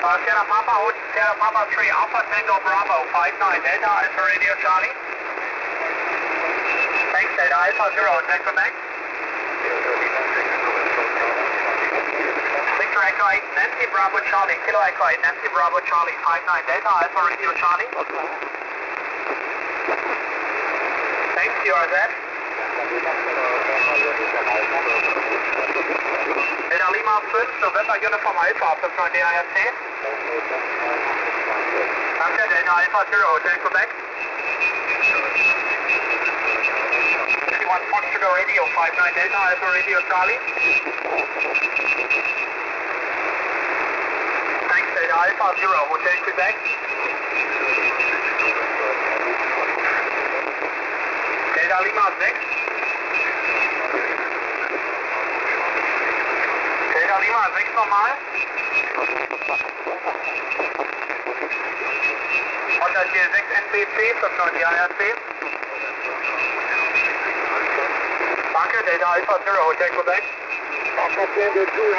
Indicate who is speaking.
Speaker 1: Sierra Papa 3, Alpha Tango Bravo, 59, Delta Alpha Radio Charlie. Thanks, Delta Alpha 0, Hotel Quebec. Victor Echo 8, Nancy Bravo Charlie, Kilo Echo 8, Nancy Bravo Charlie, 59, Delta Alpha Radio Charlie. Thanks, QRZ. Delta Lima 5, November Uniform Alpha, 59 DIFC. Danke, Delta Alpha 0, Hotel Quebec. 51 Foxtrot Radio, 59 Delta Alpha Radio Charlie. Thanks, Delta Alpha 0, Hotel Quebec. Delta Lima 6. Delta Lima 6 normal. Hotel 6 NBC, 59 DIRC. Danke, Delta Alpha 0, Hotel Quebec.